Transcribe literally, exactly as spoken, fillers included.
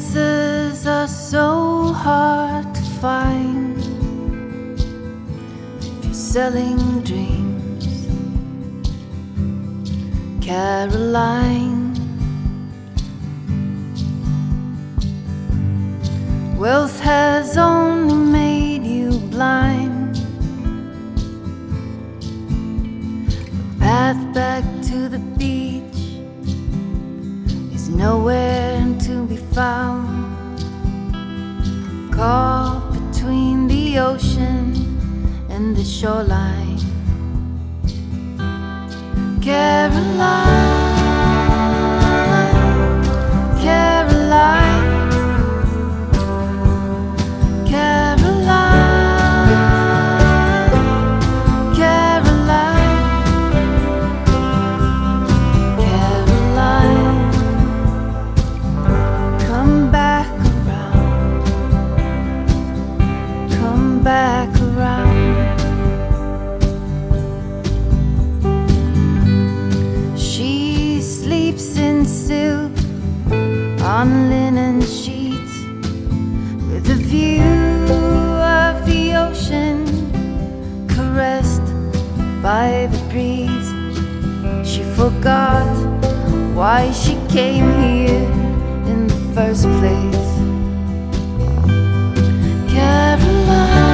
answers are so hard to find. If you're selling dreams, Caroline, wealth has only made you blind. The path back to the beach is nowhere to be found. Caught between the ocean and the shoreline. Caroline, Caroline, Caroline, Caroline, Caroline, come back around, come back around. She sleeps in silk on linen sheets with a view of the ocean caressed by the breeze. She forgot why she came here in the first place. Caroline,